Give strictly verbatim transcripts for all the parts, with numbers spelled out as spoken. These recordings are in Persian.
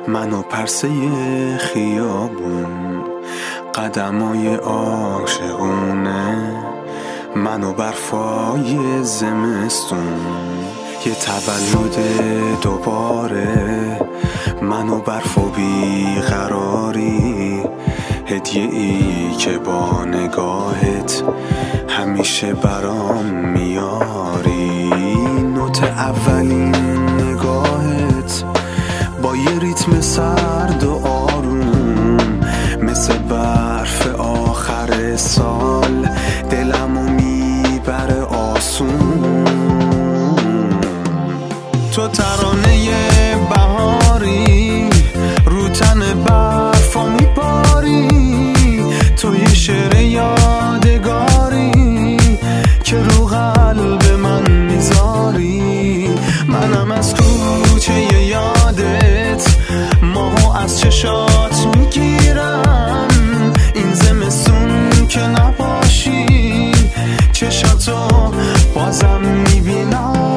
منو پرسه خیابون، قدمای عاشقونه، منو برفای زمستون، یه تولد دوباره، منو برف و بیقراری، هدیه ای که با نگاهت همیشه برام میاری. نوت اولین نگاهت با یه ریتم سرد و آروم، مثل برف آخر سال دلمو میبره آسون. تو ترانه بهاری، رو تن برفا میباری، تو یه شعر یادگاری که رو قلب من میذاری. منم از کوچه یادت ماهو از چشات میگیرم، این زمستون که نباشی چشاتو بازم میبینم.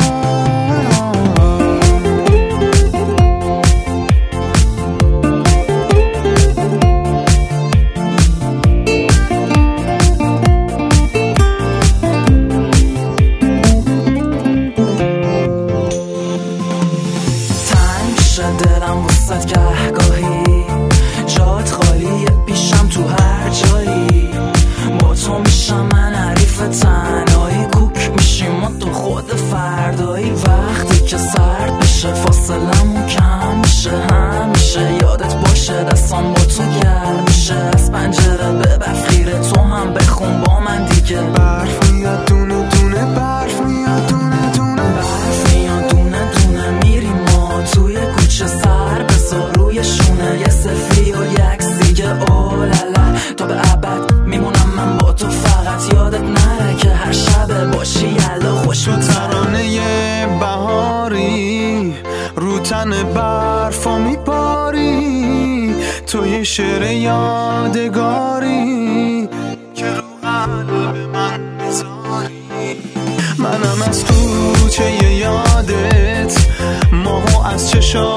دلم وسط گهگاهی جات خالیه پیشم تو هر جایی، با تو میشم من حریف تنهایی، کوک میشیم ما تو خود فردایی. وقتی که سرد بشه فاصلمون کم میشه، همیشه یادت باشه دستام با تو گرم میشه. از پنجره به برف خیره تو هم بخون با من دیگه. برف میاد دونه دونه، برف میاد دونه دونه، برف میاد دونه دونه، میریم ما توی کوچه سر بذار روی شونه، یه سلفی و یک سیگه اولالا تا به ابد میمونم من با تو، فقط یادت نره که هر شب باشی یلا خوش. تو ترانه بهاری، رو تن برفا میباری، تو یه شعر یادگاری که رو قلب من میذاری. منم از کوچه یادت ماهو از چشات